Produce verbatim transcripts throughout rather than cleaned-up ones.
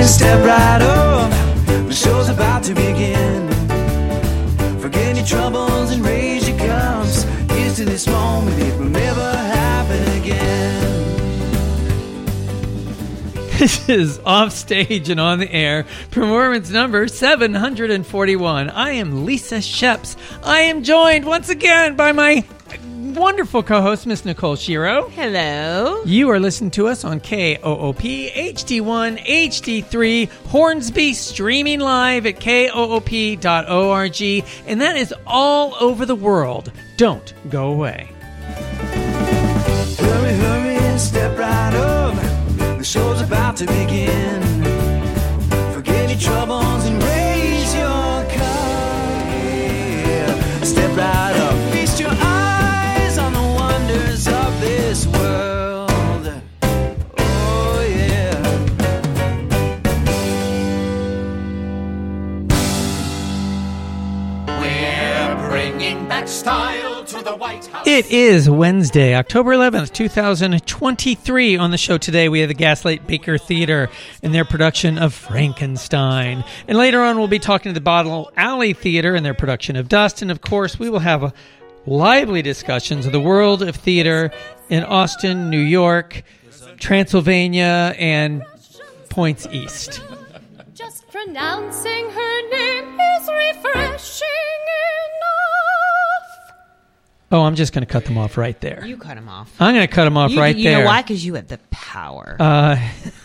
step right up. The show's about to begin. Forget your troubles and raise your cups. Here's to this moment, it will never happen again. This is Offstage and On the Air, performance number seven hundred forty-one. I am Lisa Sheps. I am joined once again by my wonderful co-host, Miss Nicole Shiro. Hello. You are listening to us on K O O P, H D one, H D three, Hornsby, streaming live at K O O P dot org, and that is all over the world. Don't go away. Hurry, hurry, and step right up. The show's about to begin. Forget your troubles and raise your cup. Yeah. Step right up. Feast your eyes on the wonders of this world. Oh, yeah. We're bringing back style to the White House. It is Wednesday, October eleventh, twenty twenty-three. On the show today, we have the Gaslight Baker Theater and their production of Frankenstein. And later on, we'll be talking to the Bottle Alley Theater and their production of Dust. And of course, we will have a lively discussions of the world of theater in Austin, New York, Transylvania, and points east. Just pronouncing her name is refreshing enough. Oh, I'm just going to cut them off right there. You cut him off. I'm going to cut them off you, right you there. You know why? Because you have the power. Uh,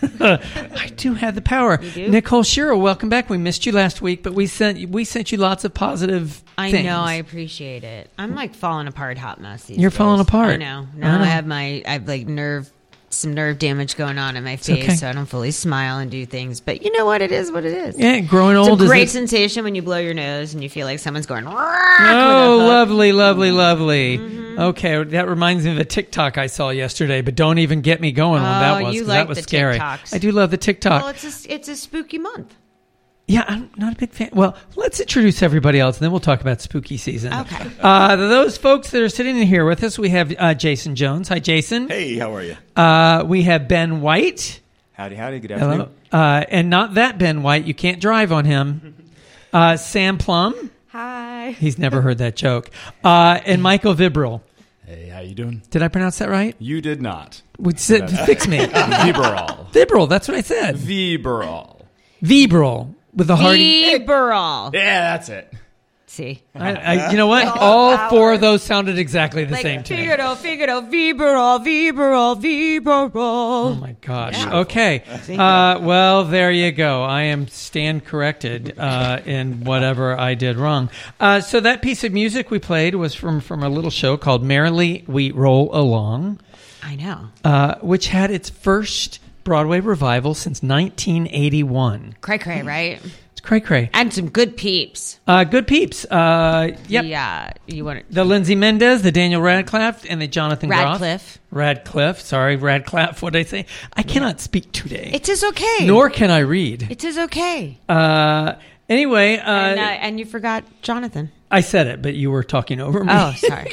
I do have the power. You do? Nicole Shiro, welcome back. We missed you last week, but we sent we sent you lots of positive I things. know. I appreciate it. I'm like falling apart, hot mess. These You're days. falling apart. I know. Now I I, know. have my I have like nerve. Some nerve damage going on in my face, okay. so I don't fully smile and do things. But you know what? It is what it is. Yeah, growing It's old a is great it? sensation when you blow your nose and you feel like someone's going. Oh, Oh, lovely, lovely, lovely. Mm-hmm. Okay, that reminds me of a TikTok I saw yesterday, but don't even get me going on Oh, that was you 'cause like that was the scary. TikToks. I do love the TikTok. Well, it's a, it's a spooky month. Yeah, I'm not a big fan. Well, let's introduce everybody else, and then we'll talk about spooky season. Okay. Uh, those folks that are sitting in here with us, we have uh, Jason Jones. Hi, Jason. Hey, how are you? Uh, we have Ben White. Howdy, howdy. Good afternoon. Hello. Uh, and not that Ben White. You can't drive on him. Uh, Sam Plum. Hi. He's never heard that joke. Uh, and Michael Vibril. Hey, how you doing? Did I pronounce that right? You did not. Would sit, fix me. Viberol. Vibril. That's what I said. Viberol. Vibril with a hearty. Viberol. Yeah, that's it. See. I, I, you know what? All four of those sounded exactly the Like same to me. Figaro, Figaro, Viberol, Viberol, Viberol. Oh my gosh. Okay. Uh, well, there you go. I am stand corrected uh, in whatever I did wrong. Uh, so that piece of music we played was from, from a little show called Merrily We Roll Along, I know. uh, which had its first Broadway revival since nineteen eighty-one. Cray cray, right? It's cray cray. And some good peeps. Uh, good peeps. Uh, yep. Yeah. You want to. The Lindsay Mendez, the Daniel Radcliffe, and the Jonathan Groff. Radcliffe. Radcliffe. Sorry, Radcliffe. What did I say? I cannot speak today. It is okay. Nor can I read. It is okay. Uh, anyway, uh, and, uh, and you forgot Jonathan. I said it, but you were talking over me. Oh, sorry.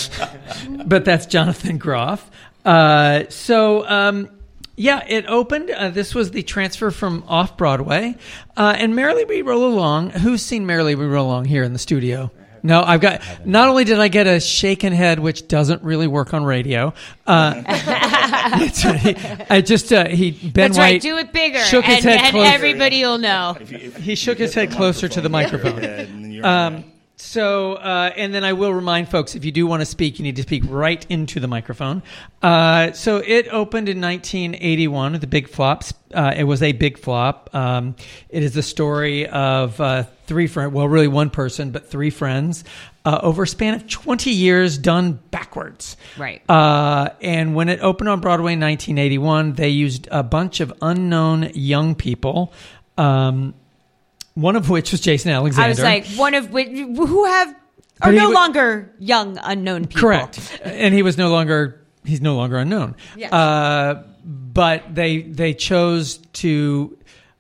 But that's Jonathan Groff. Uh, so, um, yeah, it opened. Uh, this was the transfer from off-Broadway. Uh, and Merrily We Roll Along. Who's seen Merrily We Roll Along here in the studio? No, I've got. Not only did I get a shaken head, which doesn't really work on radio. Uh, it's, I just uh, he Ben That's White right. Do it bigger. shook his and head and closer. everybody will know. He shook his head closer to the microphone. Um, so, uh, and then I will remind folks, if you do want to speak, you need to speak right into the microphone. Uh, so it opened in nineteen eighty-one, the Big Flops. Uh, it was a big flop. Um, it is the story of uh, three friends, well, really one person, but three friends, uh, over a span of twenty years done backwards. Right. Uh, and when it opened on Broadway in nineteen eighty-one, they used a bunch of unknown young people, um, one of which was Jason Alexander. I was like, one of which, who have are But he no wa- longer young, unknown people. Correct. And he was no longer, he's no longer unknown. Yes. Uh, but they they chose to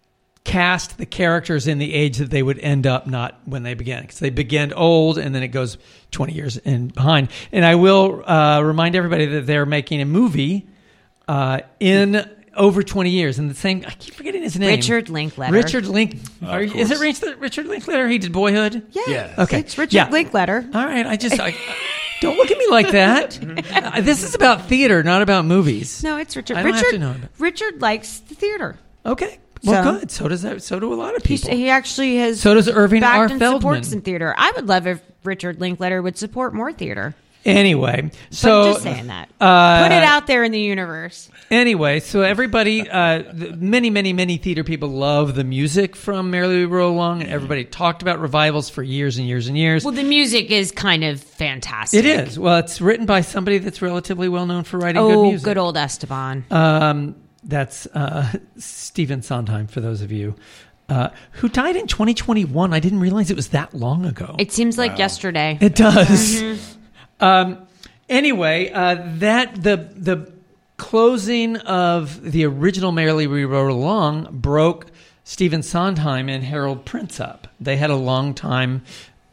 cast the characters in the age that they would end up not when they began. Because they begin old and then it goes twenty years in behind. And I will uh, remind everybody that they're making a movie uh, in over twenty years. And the same, I keep forgetting his name. Richard Linklater. Richard Link. Are, of is it course. Richard, Richard Linklater? He did Boyhood? Yeah. Yes. Okay. It's Richard Yeah. Linklater. All right. I just, I, don't look at me like that. Uh, this is about theater, not about movies. No, it's Richard. I don't have Richard, to know about- Richard likes the theater. Okay. Well, So- good. So does that. So do a lot of He's, people. he actually has. So does Irving backed R. and Feldman. supports in theater. I would love if Richard Linklater would support more theater. Anyway, So so I'm just saying that. uh, Put it out there in the universe. Anyway, so everybody, uh, the, many, many, many theater people love the music from Merrily We Roll Along, and everybody talked about revivals for years and years and years. Well, the music is kind of fantastic. It is. Well, it's written by somebody that's relatively well known for writing good Oh, music. good old Esteban. Um, that's uh, Stephen Sondheim, for those of you uh, who died in twenty twenty-one. I didn't realize it was that long ago. It seems like yesterday. It does. Um, anyway, uh, that the the closing of the original Merrily We Roll Along broke Stephen Sondheim and Harold Prince up. They had a long time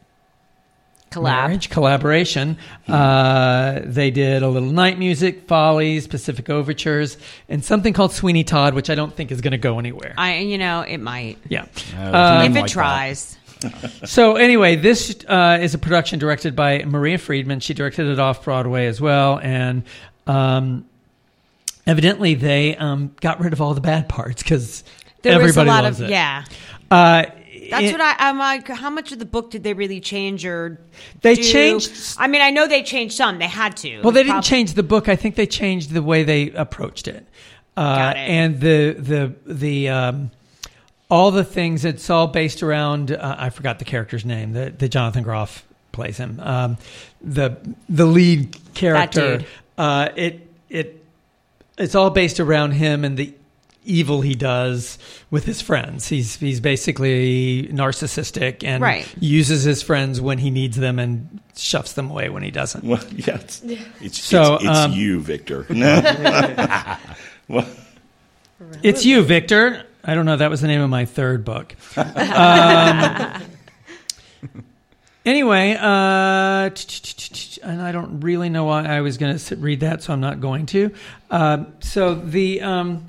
Collab. marriage collaboration. Uh, they did a little night music, Follies, Pacific Overtures, and something called Sweeney Todd, which I don't think is going to go anywhere. I, you know, it might. yeah. Uh, if it like that. tries. So anyway, this uh, is a production directed by Maria Friedman. She directed it off Broadway as well, and um, evidently they um, got rid of all the bad parts because There was a everybody lot loves of, it. yeah. Uh, That's it- what I, I'm like, how much of the book did they really change or They do? changed- I mean, I know they changed some. They had to. Well, they didn't Prob- change the book. I think they changed the way they approached it. Uh, Got it. And the the the um, all the things. It's all based around. Uh, I forgot the character's name. The the Jonathan Groff plays him. Um, the the lead character. dude. Uh, it it it's all based around him and the evil he does with his friends. He's he's basically narcissistic and Right. uses his friends when he needs them and shoves them away when he doesn't. Well, yeah, it's it's, So, it's, it's um, you, Victor. Well, It's you, Victor. I don't know. That was the name of my third book. Um, anyway, uh, and I don't really know why I was going to read that, so I'm not going to. Uh, so the um,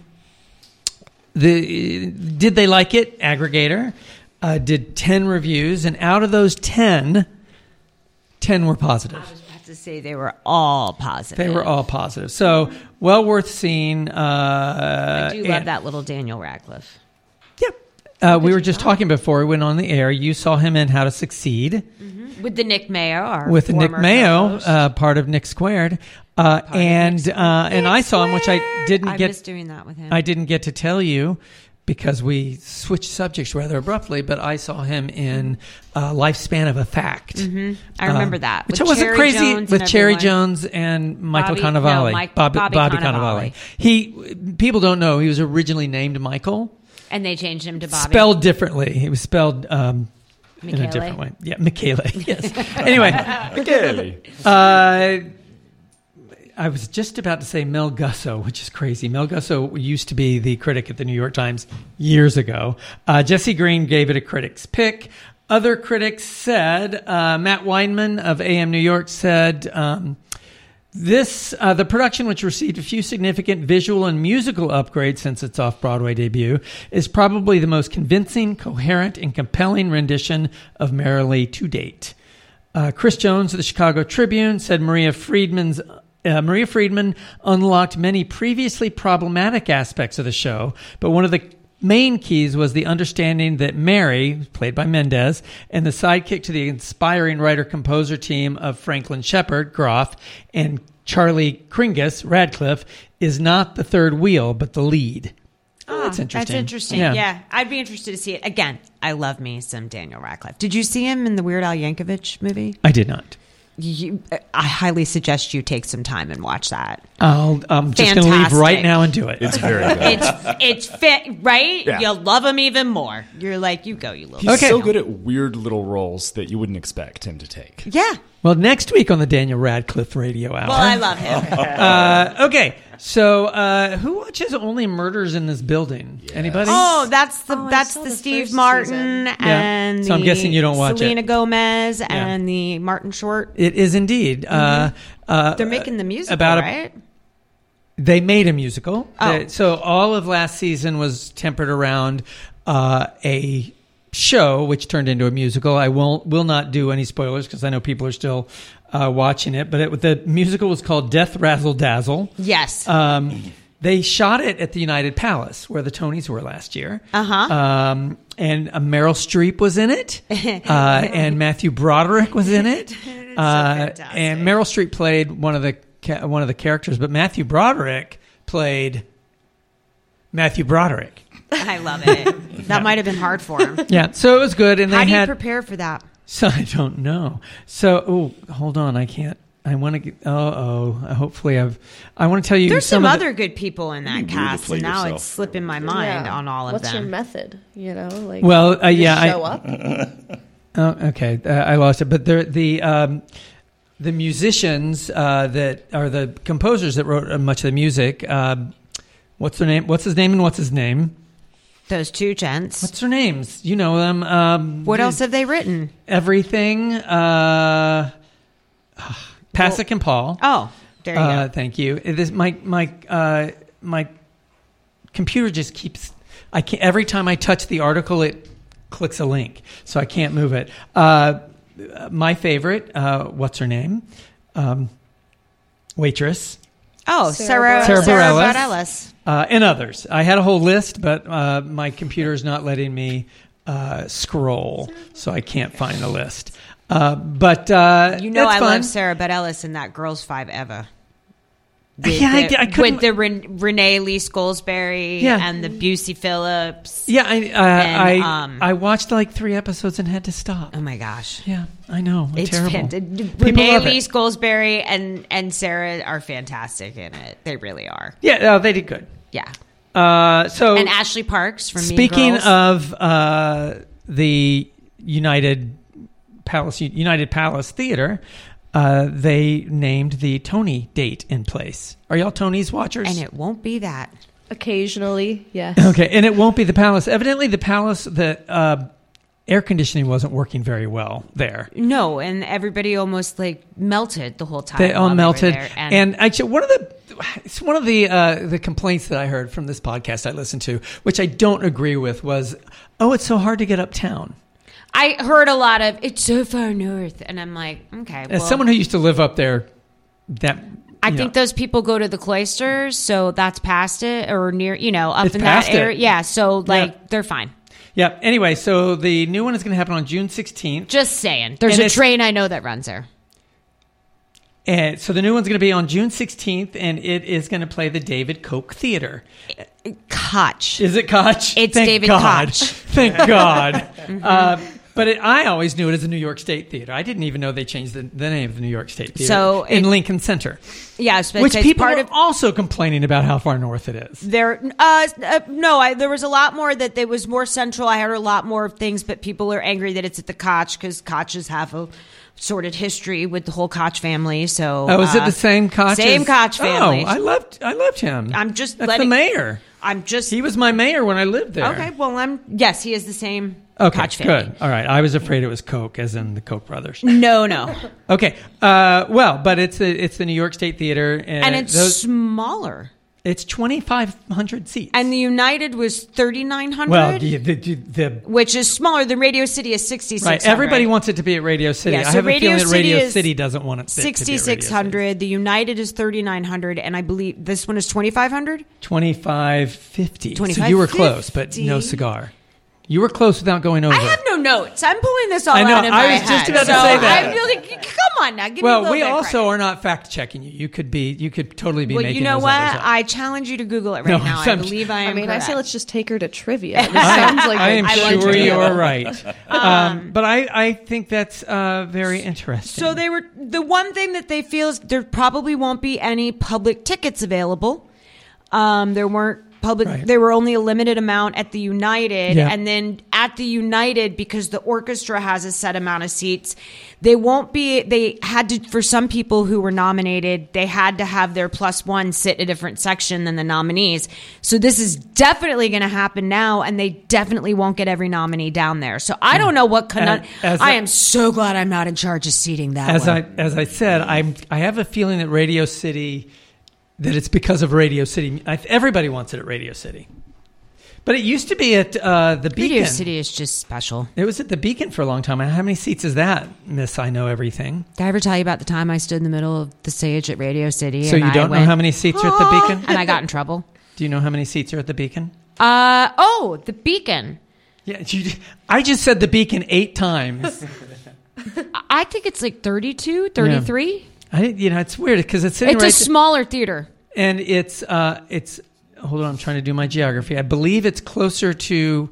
the did they like it? Aggregator uh, did ten reviews, and out of those ten, ten were positive. I was about to say they were all positive. They were all positive. So well worth seeing. Uh, I do and- love that little Daniel Radcliffe. Yep. Uh, we were just talking before we went on the air. You saw him in How to Succeed With the Nick Mayo, our with Nick former Mayo, co-host. uh, part of Nick Squared, uh, of and Nick Squared. uh, and I saw him, which I didn't I get. miss doing that with him. I didn't get to tell you because we switched subjects rather abruptly. But I saw him in uh, Lifespan of a Fact. Mm-hmm. I remember Um, that. Which With I wasn't Cherry crazy Jones with and Cherry everyone. Jones and Michael Bobby- Cannavale. no, Mike- Bobby, Bobby Bobby Cannavale. Cannavale. He people don't know he was originally named Michael. And they changed him to Bobby. Spelled differently. He was spelled um, in a Michele? different way. Yeah, Michele. Yes. Anyway, Really? uh, I was just about to say Mel Gusso, which is crazy. Mel Gusso used to be the critic at the New York Times years ago. Uh, Jesse Green gave it a critic's pick. Other critics said, uh, Matt Weinman of A M New York said, um, This, uh, the production, which received a few significant visual and musical upgrades since its off-Broadway debut, is probably the most convincing, coherent, and compelling rendition of Merrily to date. Uh, Chris Jones of the Chicago Tribune said Maria Friedman's uh, Maria Friedman unlocked many previously problematic aspects of the show, but one of the main keys was the understanding that Mary, played by Mendez, and the sidekick to the inspiring writer-composer team of Franklin Shepard, Groff, and Charlie Kringus, Radcliffe, is not the third wheel, but the lead. Oh, that's interesting. That's interesting. Yeah. I'd be interested to see it. Again, I love me some Daniel Radcliffe. Did you see him in the Weird Al Yankovic movie? I did not. You, I highly suggest you take some time and watch that. I'll, I'm just going to leave Fantastic. right now and do it. It's very good. It's it's fit, right? Yeah. You'll love him even more. You're like, you go, you little. He's Okay. so good at weird little roles that you wouldn't expect him to take. Yeah. Well, next week on the Daniel Radcliffe Radio Hour. Well, I love him. Uh, okay, so uh, who watches Only Murders in This Building? Anybody? Oh, that's the Oh, I that's saw the, the Steve first Martin season. and So I'm the guessing you don't watch it. Selena Gomez and the Martin Short. It is indeed. Uh, uh, They're making the musical, about a- right? they made a musical. Oh. That- so all of last season was tempered around uh, a show, which turned into a musical. I won't will not do any spoilers because I know people are still uh, watching it. But it, the musical was called Death Razzle Dazzle. Yes. Um, they shot it at the United Palace, where the Tonys were last year. Uh-huh. Um, and uh, Meryl Streep was in it, uh, and Matthew Broderick was in it. Uh, fantastic. and Meryl Streep played one of the ca- one of the characters, but Matthew Broderick played Matthew Broderick. I love it. That might have been hard for him. Yeah, so it was good. And How they do you had. prepare for that? So I don't know. So oh, hold on, I can't. I want to get. Oh, oh. Hopefully, I've. I want to tell you There's some, some, of other good people in that You cast, play and now yourself. it's slipping my mind Yeah. on all of What's them. your method? You know, like The, well, uh, just yeah, show I. up. Oh, okay, uh, I lost it. But the the um, the musicians uh, that are the composers that wrote uh, much of the music. Um, what's their name? What's his name? And what's his name? Those two gents. What's their names? You know them. Um, what else have they written? Everything. Uh, Pasek and Paul. Oh, there you Uh, go. thank you. It is my my uh, my computer just keeps. I can't, every time I touch the article, it clicks a link, so I can't move it. Uh, my favorite. Uh, what's her name? Um, waitress. Oh, Sarah Sarah, Sarah Sarah Bareilles. Bareilles. Uh, and others. I had a whole list, but uh, my computer is not letting me uh, scroll, so I can't find the list. Uh, but uh, You know it's I fun. love Sarah Bareilles in that Girls Five Eva. With Yeah, I- the, I couldn't- with the Ren- Renee Lee Scolsbury Yeah. and the Busey Phillips. Yeah, I uh, And, I um, I watched like three episodes and had to stop. Oh my gosh. Yeah, I know. It's terrible. fantastic. People Renee love Lee it. Scolsbury and, and Sarah are fantastic in it. They really are. Yeah, uh, they did good. Yeah. Uh, so And Ashley Parks from Mean speaking Girls. of uh, the United Palace United Palace Theater, uh, they named the Tony date in place. Are y'all Tony's watchers? And it won't be that. Occasionally, yes. Okay, and it won't be the Palace. Evidently, the Palace, the uh, air conditioning wasn't working very well there. No, and everybody almost like melted the whole time. They all while were melted, there. and, And, actually, one of the it's one of the uh, the complaints that I heard from this podcast I listened to, which I don't agree with, was, "Oh, it's so hard to get uptown." I heard a lot of "it's so far north," and I'm like, okay. As Well, someone who used to live up there, that I you think know, those people go to the cloisters, so that's past it or near, you know, up It's in past that it. area. Yeah, so like Yeah. they're fine. yeah. Anyway, so the new one is going to happen on June sixteenth. Just saying. There's And a it's- train I know that runs there. And so the new one's going to be on June sixteenth, and it is going to play the David Koch Theater. Koch. Is it Koch? It's Thank David God. Koch. Thank God. uh, but it, I always knew it as the New York State Theater. I didn't even know they changed the, the name of the New York State Theater So in it- Lincoln Center, Yeah, so which it's people part are of also complaining about how far north it is. there. Uh, uh, no, I, there was a lot more that it was more central. I heard a lot more of things, but people are angry that it's at the Koch because Koches have a sordid history with the whole Koch family. So, Oh, is it uh, the same Koch? Same as- Koch family. Oh, I loved, I loved him. I'm just That's letting- the mayor. I'm just He was my mayor when I lived there. okay. Well, I'm yes, he is the same Okay, Koch family. good. All right. I was afraid it was Koch, as in the Koch brothers. No, no, Okay. Uh, well, but it's the it's the New York State Theater, and, and it's those, smaller. it's twenty-five hundred seats. And the United was thirty-nine hundred. well, the, the, the, the which is smaller. The Radio City is sixty-six hundred. right. Everybody wants it to be at Radio City. Yeah, I so have a Radio feeling that City Radio is City doesn't want it to be at Radio sixty-six City. hundred. The United is thirty-nine hundred, and I believe this one is twenty-five hundred. twenty-five fifty. So twenty-five you were close, but fifty. no cigar. You were close without going over. I have no notes. I'm pulling this all I know, out of I my was just head. about to So say that. I'm really, come on now, give me a well, little we bit of also credit. are not fact checking you. You could be. You could totally be Well, making you know those what? others up. I challenge you to Google it right No, now. I I'm- believe I am. I mean, I say correct. let's just take her to trivia. This sounds like I a am I like sure trivia. you're right. Um, but I, I think that's uh, very interesting. So they were the one thing that they feel is there probably won't be any public tickets available. Um, there weren't public. Right. There were only a limited amount at the United, Yeah. and then at the United, because the orchestra has a set amount of seats, they won't be. They had to, for some people who were nominated, they had to have their plus one sit in a different section than the nominees. So this is definitely going to happen now, and they definitely won't get every nominee down there. So I don't know what. Con- And as I a- am so glad I'm not in charge of seating that. as one. I as I said, I'm I have a feeling that Radio City that it's because of Radio City. I, everybody wants it at Radio City. But it used to be at uh, the Beacon. Radio City is just special. It was at the Beacon for a long time. How many seats is that, Miss I Know Everything? Did I ever tell you about the time I stood in the middle of the stage at Radio City? So and you I don't went, know how many seats are at the Beacon? And I got in trouble. Do you know how many seats are at the Beacon? Uh oh, the Beacon. Yeah, you, I just said the Beacon eight times. I think it's like thirty-two, thirty-three. Yeah. I, you know, it's weird because it's sitting It's right a smaller theater. and it's uh, it's. Hold on, I'm trying to do my geography. I believe it's closer to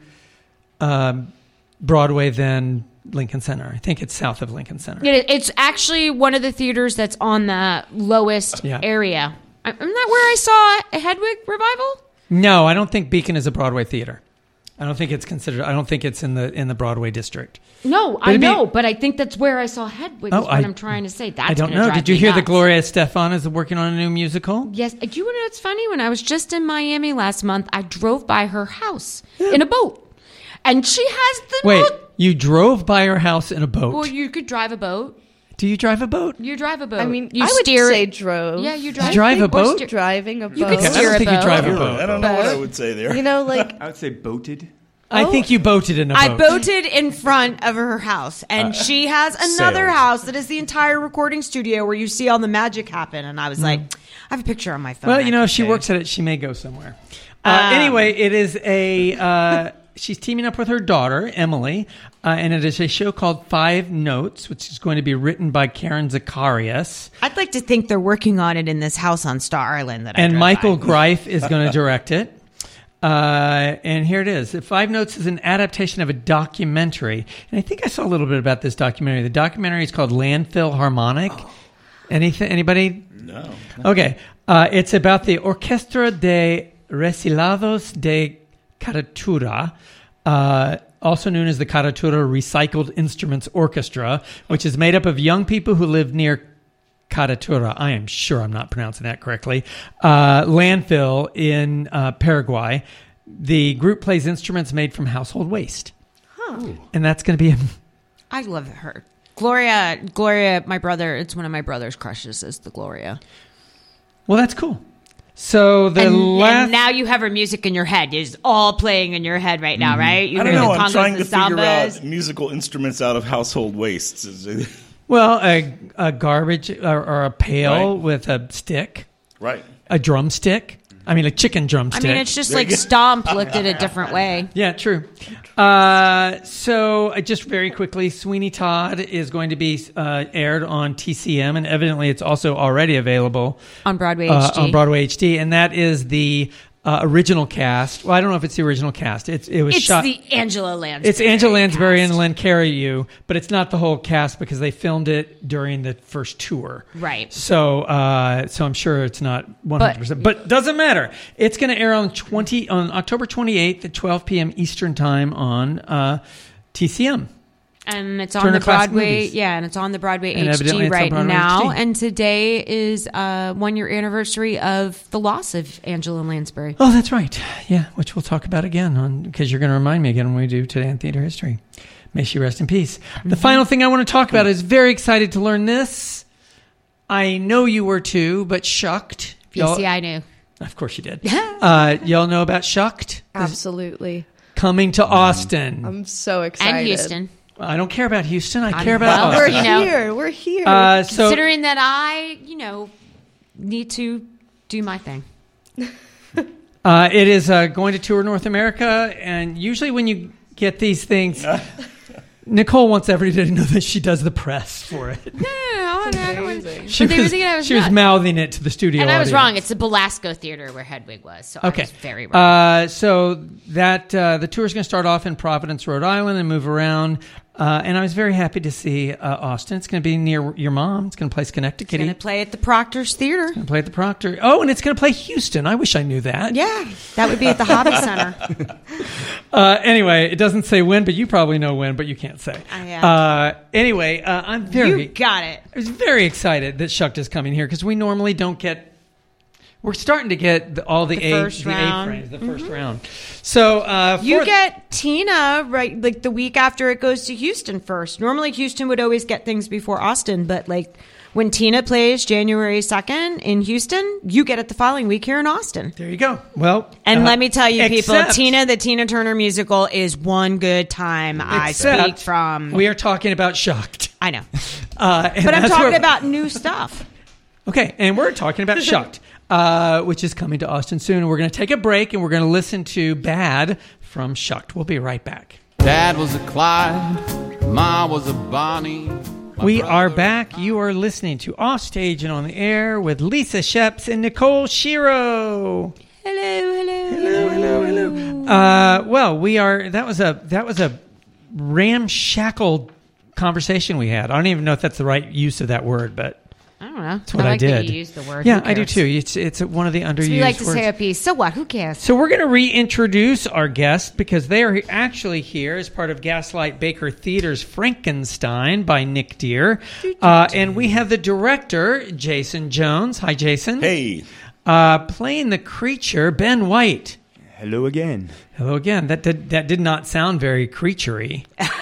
um, Broadway than Lincoln Center. I think it's south of Lincoln Center. It, it's actually one of the theaters that's on the lowest Yeah. area. Isn't that where I saw a Hedwig revival? No, I don't think Beacon is a Broadway theater. I don't think it's considered. I don't think it's in the in the Broadway district. No, I it'd be- know, but I think that's where I saw Hedwig. Oh, is what I- I'm trying to say. That's I don't gonna know. drive Did you me hear that nuts. Gloria Estefan is working on a new musical? Yes. Do you know what's funny? When I was just in Miami last month, I drove by her house in a boat, and she has the Wait, most- you drove by her house in a boat? Well, you could drive a boat. Do you drive a boat? You drive a boat. I mean, you I would steer say it. drove. Yeah, you You drive. drive a or boat? steer- Driving a boat. You could Okay, I steer don't a think you boat. drive a Really? boat. I don't know what I would say there. You know, like I would say boated. I think you boated in a boat. I boated in front of her house, and she has another sailed. house that is the entire recording studio where you see all the magic happen. And I was like, I have a picture on my phone. Well, I you know, can if she show works at it, she may go somewhere. Uh, Um, anyway, it is a. Uh, she's teaming up with her daughter Emily, uh, and it is a show called Five Notes, which is going to be written by Karen Zacharias, I'd like to think they're working on it in this house on Star Island that I and drove Michael by. Greif is going to direct it. Uh, and here it is. Five Notes is an adaptation of a documentary, and I think I saw a little bit about this documentary. The documentary is called Landfill Harmonic. Anything? Anybody? No. Okay. Uh, it's about the Orquestra de Reciclados de Caratura, uh, also known as the Caratura Recycled Instruments Orchestra, which is made up of young people who live near Caratura. I am sure I'm not pronouncing that correctly. Uh, landfill in uh, Paraguay. The group plays instruments made from household waste. Huh. And that's going to be a... I love her. Gloria, Gloria, my brother, it's one of my brother's crushes is the Gloria. Well, that's cool. So the and, last... and now you have her music in your head. It's all playing in your head right now, right? You I don't hear know. the I'm congos, trying the to figure sambas. out musical instruments out of household wastes. Well, a, a garbage or, or a pail Right. with a stick, Right. a drumstick. I mean, a chicken I drumstick. mean, it's just There like you go. Stomp looked at it a different way. Yeah, true. Uh, so, uh, just very quickly, Sweeney Todd is going to be uh, aired on T C M, and evidently it's also already available On Broadway uh, H D. on Broadway H D, and that is the uh, original cast. Well, I don't know if it's the original cast. It's it was It's shot. the Angela Lansbury. It's Angela Lansbury cast. and Len Cariou, but it's not the whole cast because they filmed it during the first tour. Right. So, uh, so I'm sure it's not one hundred percent, but doesn't matter. It's going to air on twenty on October twenty-eighth at twelve p.m. Eastern time on uh, T C M. And it's on Turner the Classic Broadway, Movies. yeah, and it's on the Broadway And H evidently D it's on right Broadway now. H D. And today is uh, one year anniversary of the loss of Angela Lansbury. Oh, that's right. Yeah, which we'll talk about again on because you're going to remind me again when we do Today in Theater History. May she rest in peace. Mm-hmm. The final thing I want to talk about is very excited to learn this. I know you were too, but Shucked. Yes, yeah, I knew. Of course you did. uh, y'all know about Shucked? Absolutely. Coming to Austin. I'm so excited. And Houston. I don't care about Houston. I I'm- care about well, We're Austin. you know. here. We're here. Uh, so Considering that I, you know, need to do my thing. uh, it is uh, going to tour North America, and usually when you get these things, Nicole wants everybody to know that she does the press for it. No, no, no, no, amazing. She But they were was, thinking I was she was nuts. mouthing it to the studio And I was audience. wrong. It's the Belasco Theater where Hedwig was. So I Okay. was very wrong. Uh, so that uh, the tour is going to start off in Providence, Rhode Island, and move around. Uh, and I was very happy to see uh, Austin. It's going to be near your mom. It's going to play Schenectady. Going to play at the Proctor's Theater. Going to play at the Proctor. Oh, and it's going to play Houston. I wish I knew that. Yeah, that would be at the Hobby Center. Uh, anyway, it doesn't say when, but you probably know when, but you can't say. I am. Uh, anyway, uh, I'm very. You got it. I was very excited that Shucked is coming here because we normally don't get. We're starting to get the, all the, The A, first the round. A-frames, the 1st round. So uh, You for- get Tina right like the week after it goes to Houston first. Normally Houston would always get things before Austin, but like when Tina plays January second in Houston, you get it the following week here in Austin. There you go. Well, And uh, let me tell you, people, except- Tina, the Tina Turner musical is one good time. I except speak from. We are talking about Shocked. I know. Uh, and But I'm that's talking where- about new stuff. Okay, and we're talking about Shocked, uh, which is coming to Austin soon. And we're going to take a break, and we're going to listen to Bad from Shocked. We'll be right back. Dad was a Clyde, Ma was a Bonnie. My We brother- are back. You are listening to Offstage and on the Air with Lisa Sheps and Nicole Shiro. Hello, hello, Hello, hello, hello. Uh, well, we are. That was a that was a ramshackle conversation we had. I don't even know if that's the right use of that word, but I don't know. that's what I, like did. that you use the word. Yeah, Who I do cares? too. It's it's one of the underused So we like to words. say a piece. So what? Who cares? So we're going to reintroduce our guests because they are actually here as part of Gaslight Baker Theater's Frankenstein by Nick Deere. Uh, and we have the director, Jason Jones. Hi, Jason. Hey. Uh, playing the creature, Ben White. Hello again. Hello again. That did, that did not sound very creaturey.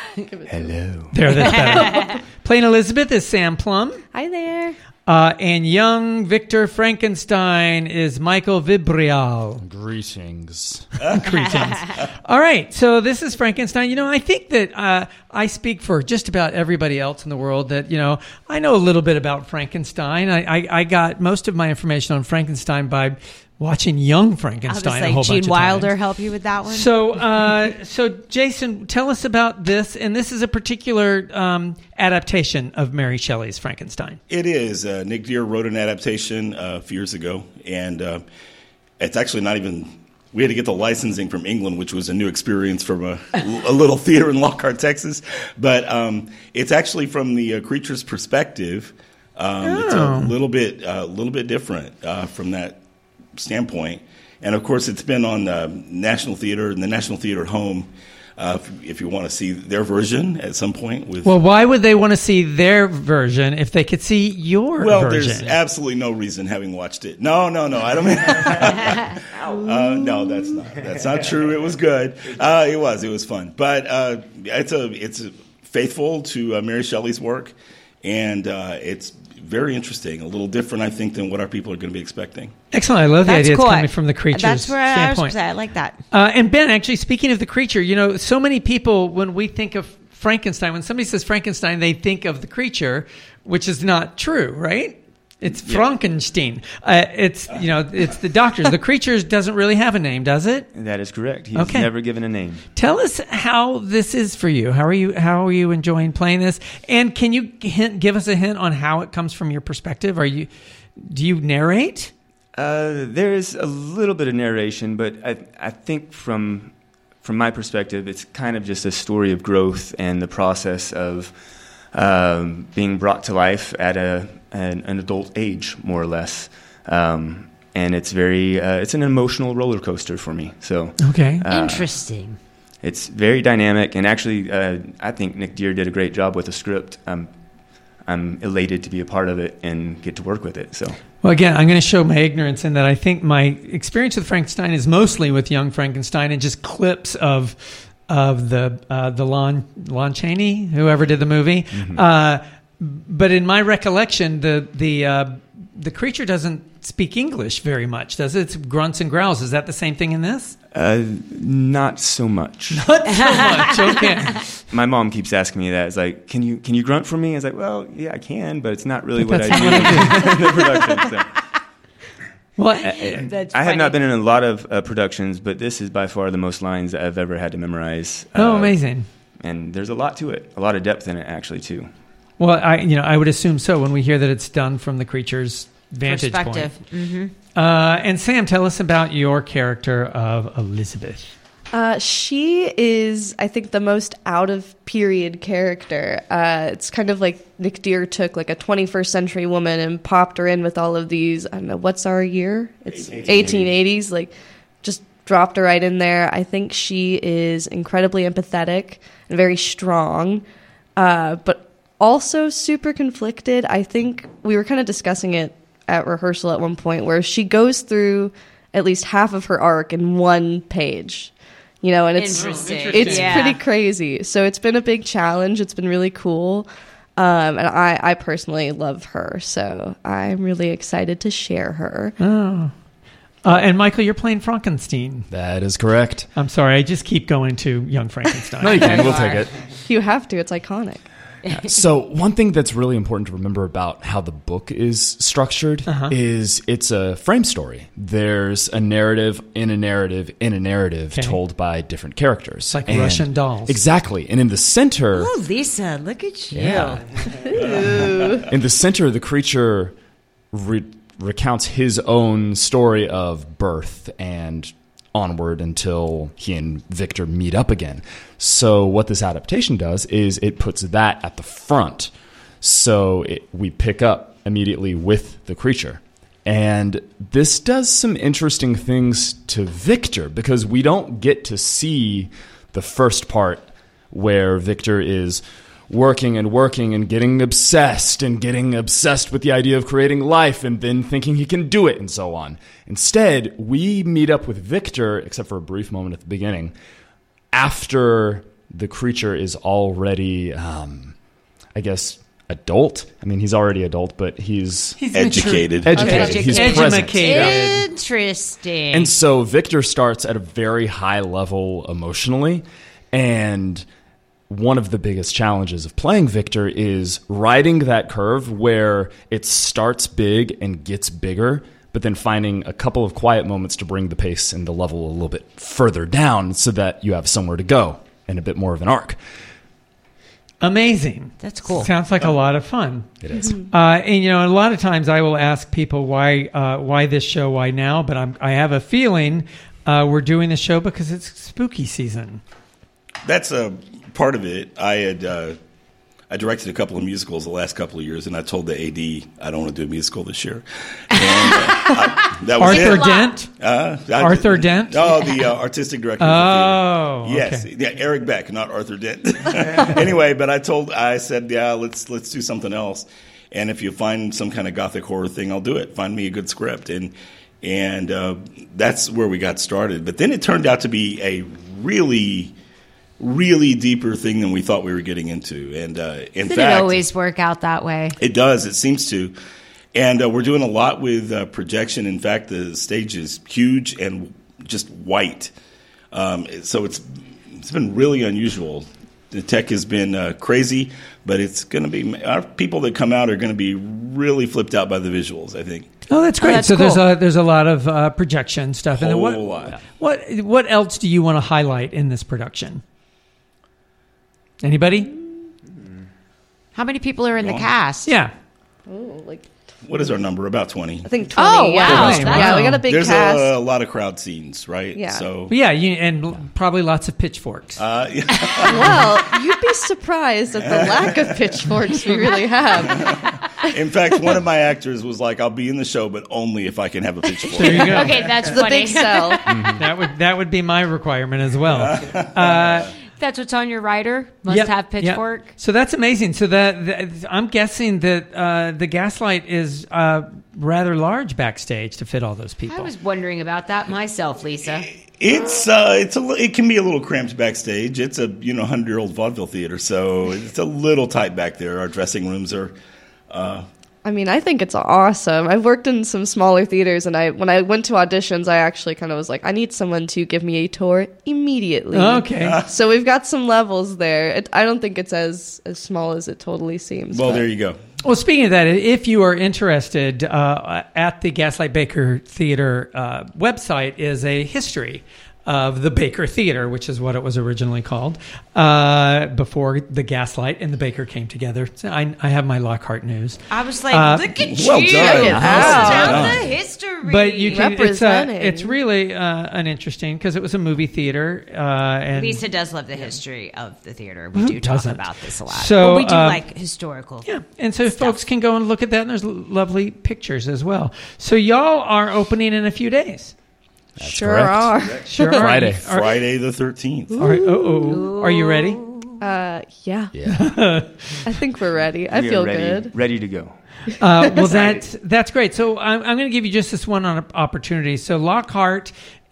Hello. There, that's better. Playing Elizabeth is Sam Plum. Hi there. Uh, and young Victor Frankenstein is Michael Vibrial. Greetings. Greetings. All right, so this is Frankenstein. You know, I think that uh, I speak for just about everybody else in the world that, you know, I know a little bit about Frankenstein. I, I, I got most of my information on Frankenstein by watching Young I was Frankenstein a like, whole Gene bunch of Wilder times. help you with that one? So, uh, so Jason, tell us about this. And this is a particular um, adaptation of Mary Shelley's Frankenstein. It is. Uh, Nick Deere wrote an adaptation uh, a few years ago, and uh, it's actually not even. We had to get the licensing from England, which was a new experience from a, a little theater in Lockhart, Texas. But um, it's actually from the uh, creature's perspective. Um, Oh. It's a little bit, a uh, little bit different uh, from that standpoint. And of course, it's been on the National Theater and the National Theater at Home. Uh, if, if you want to see their version at some point, with Well, why would they want to see their version if they could see your well, version? there's absolutely no reason having watched it. No, no, no. I don't mean. uh, no, that's not. That's not true. It was good. Uh, it was. It was fun. But uh, it's a. It's faithful to uh, Mary Shelley's work, and uh, it's very interesting. A little different, I think, than what our people are going to be expecting. Excellent. I love the That's idea cool. it's coming from the creature's That's where I was standpoint. going to say. I like that. Uh, and Ben, actually, speaking of the creature, you know, so many people, when we think of Frankenstein, when somebody says Frankenstein, they think of the creature, which is not true, right? It's Frankenstein. Uh, it's, you know, it's the doctors. The creature doesn't really have a name, does it? That is correct. He's Okay. never given a name. Tell us how this is for you. How are you? How are you enjoying playing this? And can you hint, give us a hint on how it comes from your perspective? Are you? Do you narrate? Uh, there is a little bit of narration, but I, I think from from my perspective, it's kind of just a story of growth and the process of um, being brought to life at a an, an adult age, more or less. Um, and it's very uh, it's an emotional roller coaster for me. So Okay. uh, Interesting. It's very dynamic, and actually, uh, I think Nick Deere did a great job with the script. I'm, I'm elated to be a part of it and get to work with it. So, Well, again, I'm going to show my ignorance in that I think my experience with Frankenstein is mostly with Young Frankenstein and just clips of of the uh, the Lon Lon Chaney, whoever did the movie. Mm-hmm. Uh, but in my recollection, the the uh, the creature doesn't speak English very much, does it? It's grunts and growls. Is that the same thing in this? uh, not so much. Not so much. Okay. My mom keeps asking me that. It's like, can you can you grunt for me? I was like, well, yeah, I can, but it's not really But what that's I do in the production. So. Well, uh, That's I have funny. not been in a lot of uh, productions, but this is by far the most lines that I've ever had to memorize. oh, Uh, amazing. And there's a lot to it, a lot of depth in it, actually, too. Well, I you know I would assume so when we hear that it's done from the creature's vantage point. Perspective. Mm-hmm. Uh, and Sam, tell us about your character of Elizabeth. Uh, she is, I think, the most out of period character. Uh, it's kind of like Nick Deere took like a twenty-first century woman and popped her in with all of these. I don't know, what's our year? It's eighteen eighties. Like, just dropped her right in there. I think she is incredibly empathetic and very strong, uh, but also super conflicted. I think we were kind of discussing it at rehearsal at one point, where she goes through at least half of her arc in one page. You know, and it's Interesting. it's Yeah. pretty crazy. So it's been a big challenge. It's been really cool. Um, and I, I personally love her, so I'm really excited to share her. Oh. Uh, and Michael, you're playing Frankenstein. That is correct. I'm sorry, I just keep going to Young Frankenstein. No, you can. We'll take it. You have to. It's iconic. So one thing that's really important to remember about how the book is structured uh-huh. is it's a frame story. There's a narrative in a narrative in a narrative okay. told by different characters. It's like and Russian dolls. Exactly. And in the center... Oh, Lisa, look at you. Yeah. In the center, the creature re- recounts his own story of birth and onward until he and Victor meet up again. So what this adaptation does is it puts that at the front. So it, we pick up immediately with the creature. And this does some interesting things to Victor because we don't get to see the first part where Victor is working and working and getting obsessed and getting obsessed with the idea of creating life and then thinking he can do it and so on. Instead, we meet up with Victor, except for a brief moment at the beginning, after the creature is already, um, I guess, adult. I mean, he's already adult, but he's... He's educated. Educated. Okay. He's Educated. present. Interesting. And so Victor starts at a very high level emotionally, and... one of the biggest challenges of playing Victor is riding that curve where it starts big and gets bigger, but then finding a couple of quiet moments to bring the pace and the level a little bit further down so that you have somewhere to go and a bit more of an arc. Amazing. That's cool. Sounds like a lot of fun. It is. Uh, and, you know, a lot of times I will ask people why uh, why this show, why now? But I'm, I have a feeling uh, we're doing the show because it's spooky season. That's a... part of it. I had uh, I directed a couple of musicals the last couple of years, and I told the A D I don't want to do a musical this year. And, uh, I, that was Arthur it. Dent. Uh, I, Arthur Dent. No, the uh, artistic director. Oh, of the theater. Yes, okay. yeah, Eric Beck, not Arthur Dent. Anyway, but I told I said, yeah, let's let's do something else. And if you find some kind of gothic horror thing, I'll do it. Find me a good script, and and uh, that's where we got started. But then it turned out to be a really really deeper thing than we thought we were getting into. And uh, in Did fact, it always work out that way? It does. It seems to. And uh, we're doing a lot with uh, projection. In fact, the stage is huge and just white. Um, so it's it's been really unusual. The tech has been uh, crazy, but it's going to be our people that come out are going to be really flipped out by the visuals, I think. Oh, that's great. Oh, that's so cool. there's a there's a lot of uh, projection stuff. Whole and then what, lot. what what else do you want to highlight in this production? Anybody? How many people are in the Well, cast? Yeah. Oh, like What is our number? About twenty. I think twenty. Oh, yeah. wow. That's- Yeah, we got a big There's cast. a, a lot of crowd scenes, right? Yeah. So, But yeah, you, and l- probably lots of pitchforks. uh, yeah. Well, you'd be surprised at the lack of pitchforks we really have. In fact, one of my actors was like, "I'll be in the show, but only if I can have a pitchfork." There you go. Okay, that's The funny. big sell. That would that would be my requirement as well. Uh, That's what's on your rider. Must Yep, have yep. pitchfork. So that's amazing. So that, that I'm guessing that uh, the Gaslight is uh, rather large backstage to fit all those people. I was wondering about that myself, Lisa. It's uh, it's a li- it can be a little cramped backstage. It's a you know hundred year old vaudeville theater, so it's a little tight back there. Our dressing rooms are. Uh, I mean, I think it's awesome. I've worked in some smaller theaters, and I when I went to auditions, I actually kind of was like, I need someone to give me a tour immediately. Okay. So we've got some levels there. It, I don't think it's as, as small as it totally seems. well, but- there you go. Well, speaking of that, if you are interested, uh, at the Gaslight Baker Theater uh, website is a history of the Baker Theater, which is what it was originally called, uh, before the Gaslight and the Baker came together. So I, I have my Lockhart news. I was like, Uh, look at well you. done. Tell Well done. the history. But you can, it's, uh, Representing. it's really uh, an interesting, because it was a movie theater. Uh, and Lisa does love the history of the theater. We Who do talk doesn't? about this a lot. So, But we do um, like historical. Yeah, and so folks can go and look at that, and there's l- lovely pictures as well. So y'all are opening in a few days. That's sure correct. are. Sure, Friday. Are, Friday the thirteenth. are, oh, oh, are you ready? Uh, yeah. Yeah. I think we're ready. I We are feel ready, good. ready to go. Uh, well, that's that's great. So I'm, I'm going to give you just this one on opportunity. So Lockhart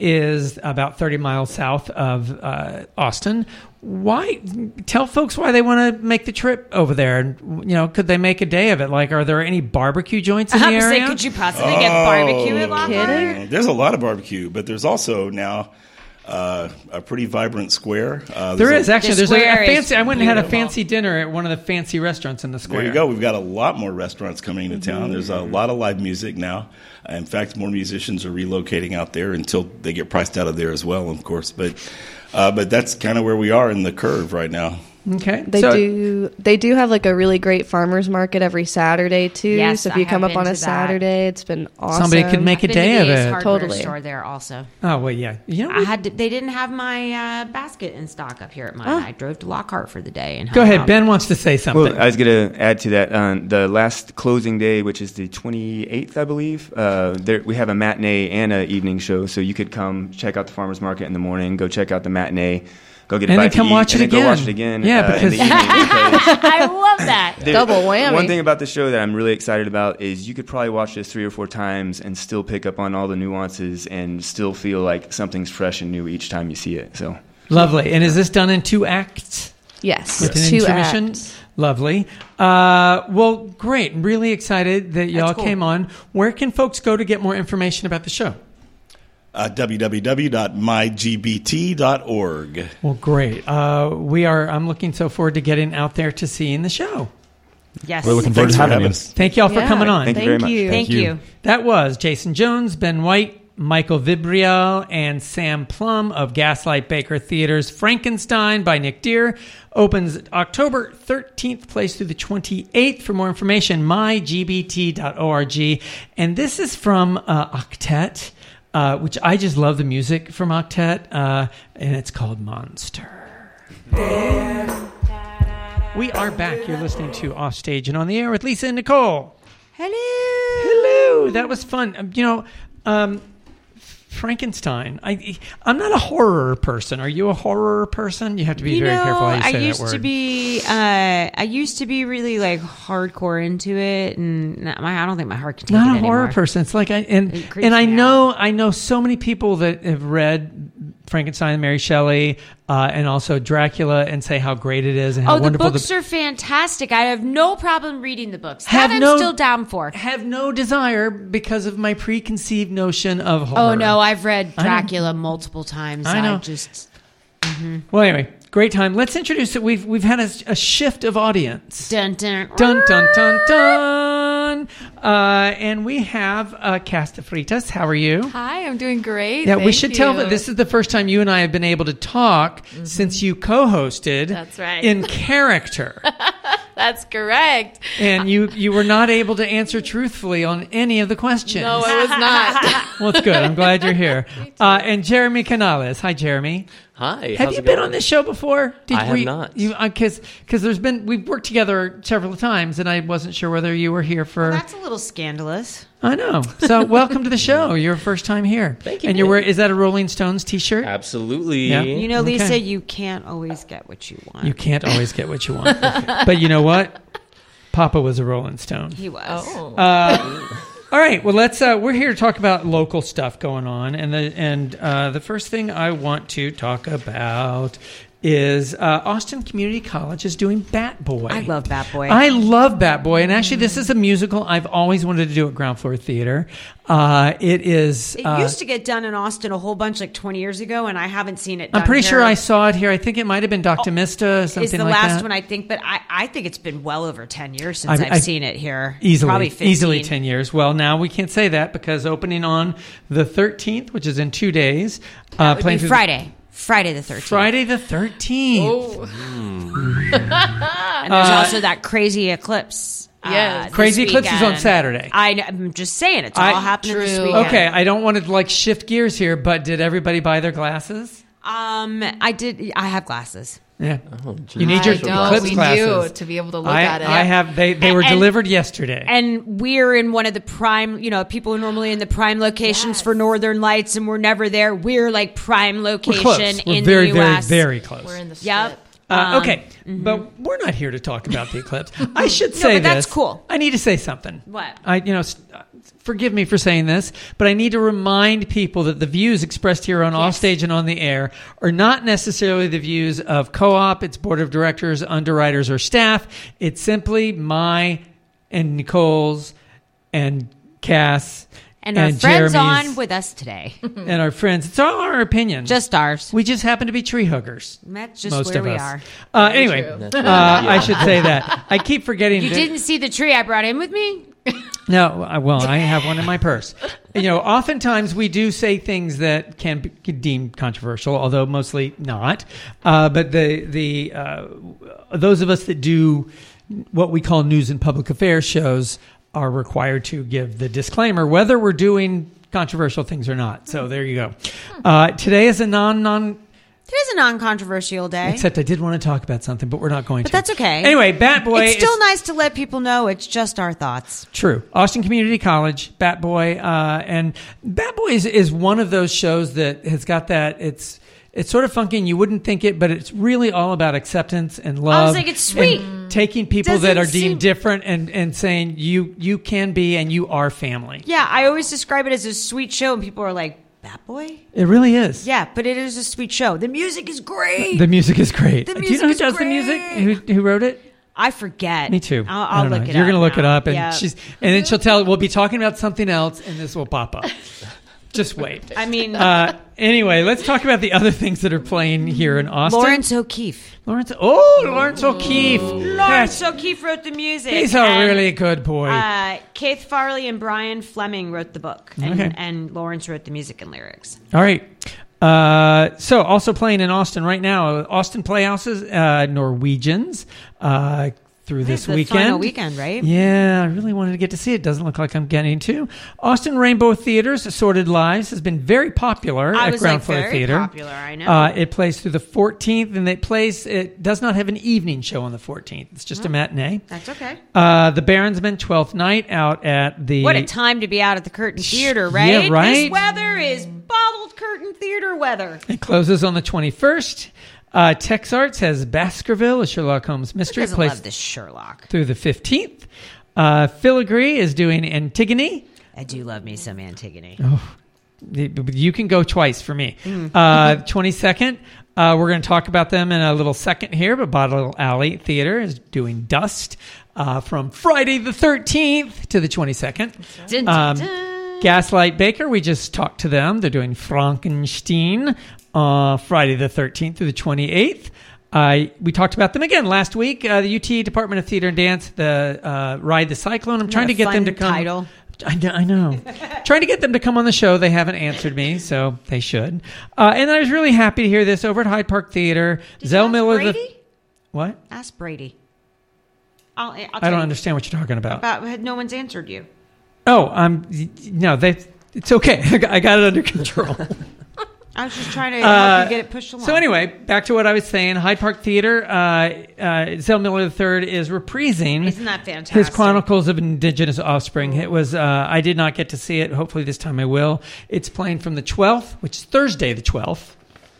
is about thirty miles south of uh, Austin. Why? Tell folks why they want to make the trip over there, and you know, could they make a day of it? Like, are there any barbecue joints in I the have to say, area? could you possibly get barbecue at Lockhart? Uh, there's a lot of barbecue, but there's also now uh, a pretty vibrant square. Uh, There there's is a- actually. The There's a, square a is fancy. I went and had a beautiful. fancy dinner at one of the fancy restaurants in the square. There you go. We've got a lot more restaurants coming into town. There's a lot of live music now. In fact, more musicians are relocating out there until they get priced out of there as well, of course. But uh, but that's kind of where we are in the curve right now. Okay. They So- do. They do have like a really great farmers market every Saturday too. Yes, so if I you come have up on been a to that. Saturday, it's been awesome. Somebody could make a Been to day of the Ace it. Hardware Totally. store there also. Oh well, yeah. You know, I had to, they didn't have my uh, basket in stock up here at mine. I drove to Lockhart for the day and go hung ahead. out. Ben wants to say something. Well, I was going to add to that. Um, the last closing day, which is the twenty-eighth, I believe, uh, there, we have a matinee and an evening show. So you could come check out the farmers market in the morning, go check out the matinee, go get a And bite then come to eat, watch it and then again. go watch it again. Yeah, uh, in because- the evening because I love that. there- Double whammy. One thing about the show that I'm really excited about is you could probably watch this three or four times and still pick up on all the nuances and still feel like something's fresh and new each time you see it. So. Lovely. And is this done in two acts? Yes, With an two intermission? acts. Lovely. Uh, well, great. I'm really excited that y'all cool. came on. Where can folks go to get more information about the show? Uh, w w w dot my g b t dot org. Well, great. Uh, we are. I'm looking so forward to getting out there to seeing the show. Yes. We're looking forward Thanks to for having having you. us. Thank y'all for Yeah, coming on. Thank you very much. you. Thank you. you. That was Jason Jones, Ben White, Michael Vibriel, and Sam Plum of Gaslight Baker Theater's Frankenstein by Nick Deere. Opens October thirteenth, plays through the twenty-eighth. For more information, my g b t dot org. And this is from uh, Octet, uh, which I just love the music from Octet, uh, and it's called Monster. We are back. You're listening to Offstage and on the Air with Lisa and Nicole. Hello. Hello. That was fun. Um, You know, um, Frankenstein. I, I'm not a horror person. Are you a horror person? You have to be You very know, careful how you say I used that word. to be. Uh, I used to be really like hardcore into it, and not- my, I don't think my heart can take Not it a horror anymore. person. It's like I and It creeps and I me know I know so many people that have read Frankenstein, Mary Shelley, uh, and also Dracula, and say how great it is and how Oh, the wonderful books are fantastic. I have no problem reading the books. Have that I'm no- still down for. have no desire because of my preconceived notion of horror. Oh no, I've read I know. Dracula multiple times. I know. just Well, anyway, great time. Let's introduce it. We've we've had a, a shift of audience. dun dun Dun dun dun dun. Uh, and we have uh, Casta Fritas. How are you? Hi, I'm doing great. Yeah, we Thank should tell you. that this is the first time you and I have been able to talk since you co-hosted. That's right. In character, That's correct. and you you were not able to answer truthfully on any of the questions. No, I was not. Well, it's good. I'm glad you're here. Uh, and Jeremy Canales. Hi, Jeremy. Hi. Have how's you it been going? on this show before? Did I have we- not. You because because there's been we've worked together several times, and I wasn't sure whether you were here for. That's a little scandalous. I know. So welcome to the show. Your first time here. Thank you, And you're babe. wearing is that a Rolling Stones T-shirt? Absolutely. Yeah. You know, Lisa, Okay. you can't always get what you want. You can't always get what you want, but you know what? Papa was a Rolling Stone. He was. Oh. Uh, all right. Well, let's. Uh, we're here to talk about local stuff going on, and the and uh, the first thing I want to talk about is uh, Austin Community College is doing Bat Boy. I love Bat Boy. I love Bat Boy, and actually, this is a musical I've always wanted to do at Ground Floor Theater. Uh, it is. It uh, used to get done in Austin a whole bunch like twenty years ago, and I haven't seen it done I'm pretty here. sure I saw it here. I think it might have been Doctor Mista or something Is the like last that. one, I think, but I, I think it's been well over ten years since I've- I've, I've- seen it here. Easily, Probably fifteen. easily ten years. Well, now we can't say that because opening on the thirteenth, which is in two days, uh, It would playing be through Friday. Friday the thirteenth. Friday the thirteenth. Oh. And there's Uh, also that crazy eclipse. uh, Yes. this Crazy eclipse is on weekend. Saturday. I, know- I'm just saying, it's I- all happening this True. weekend. Okay, I don't want to like shift gears here, but did everybody buy their glasses? Um, I did. I have glasses. Yeah. Oh, You need your I know, eclipse we glasses. do to be able to look I, at it. I have. They they were And- delivered yesterday. And we're in one of the prime, you know, people are normally in the prime locations Yes. for Northern Lights, and we're never there. We're like prime We're location close. We're in very, the U S. very, very close. We're in the strip. Yep. Uh, Um, okay, mhm. but we're not here to talk about the eclipse. I should No, say but that's this. cool. I need to say something. What? I, you know, s- forgive me for saying this, but I need to remind people that the views expressed here on Offstage and on the air are not necessarily the views of Co-op, its board of directors, underwriters, or staff. It's simply my and Nicole's and Cass And our friends Jeremy's on with us today. and our friends. It's all our opinion. Just ours. We just happen to be tree huggers. That's just most where of we us. are. Uh, Very anyway, true. uh, That's right. I should say that. I keep forgetting. You to, didn't see the tree I brought in with me? No, I- well, I have one in my purse. You know, oftentimes we do say things that can be deemed controversial, although mostly not. Uh, but the the uh, those of us that do what we call news and public affairs shows are required to give the disclaimer whether we're doing controversial things or not. So there you go. Uh, today is a non non. It is a non-controversial day. Except I did want to talk about something, but we're not going But to. that's okay. Anyway, Bat Boy It's still is nice to let people know it's just our thoughts. true. Austin Community College, Bat Boy, uh, and Bat Boy is, is one of those shows that has got that. It's it's sort of funky, and you wouldn't think it, but it's really all about acceptance and love. I was like, it's sweet. and taking people Doesn't that are seem- deemed different and, and saying you you can be and you are family. Yeah, I always describe it as a sweet show, and people are like, Bat Boy? It really is. Yeah, but it is a sweet show. The music is great. The music is great. The Do you music know who is does the music? Who, who wrote it? I forget. Me too. I'll, I I'll don't look know. it You're up. gonna look it now. up, and Yeah. she's and then she'll tell. We'll be talking about something else, and this will pop up. Just wait. I mean, Uh, anyway, let's talk about the other things that are playing here in Austin. Lawrence O'Keefe. Lawrence. Oh, Lawrence O'Keefe. Lawrence Yes. O'Keefe wrote the music. He's a and, really good boy. Uh, Keith Farley and Brian Fleming wrote the book, and, Okay. and Lawrence wrote the music and lyrics. All right. Uh, so also playing in Austin right now, Austin Playhouses, uh, Norwegians, uh, through this the weekend. final weekend, right? Yeah, I really wanted to get to see it. Doesn't look like I'm getting to. Austin Rainbow Theater's Assorted Lives has been very popular I at was Ground like, Floor very Theater. popular, I know. Uh, it plays through the fourteenth, and it plays. It does not have an evening show on the fourteenth. It's just a matinee. That's okay. Uh, the Baronsman twelfth night out at the. What a time to be out at the Curtain Theater, right? Yeah, right. This weather is bottled Curtain Theater weather. It closes on the twenty-first. Uh, Tex Arts has Baskerville, a Sherlock Holmes mystery. Who doesn't plays love this Sherlock? through the fifteenth. Uh, Filigree is doing Antigone. I do love me some Antigone. Oh, you can go twice for me. Mm. Uh, twenty-second. Uh, we're going to talk about them in a little second here, but Bottle Alley Theater is doing Dust uh, from Friday the thirteenth to the twenty-second. Dun, dun, Um, dun. Gaslight Baker, we just talked to them. They're doing Frankenstein uh, Friday the thirteenth through the twenty-eighth. Uh, we talked about them again last week. Uh, the U T Department of Theater and Dance, the uh, Ride the Cyclone. I'm trying What to a get them to fun come. title. I know. I know. Trying to get them to come on the show. They haven't answered me, so they should. Uh, and I was really happy to hear this over at Hyde Park Theater. Did Zell you ask Miller. Brady? The, what? Ask Brady. I'll, I'll tell I don't you understand what you're talking about. About no one's answered you. Oh, um, no, they. It's okay. I got it under control. I was just trying to help Uh, you get it pushed along. So anyway, back to what I was saying. Hyde Park Theater, uh, uh, Zell Miller the third is reprising Isn't that fantastic? his Chronicles of Indigenous Offspring. It was. Uh, I did not get to see it. Hopefully this time I will. It's playing from the twelfth, which is Thursday the twelfth,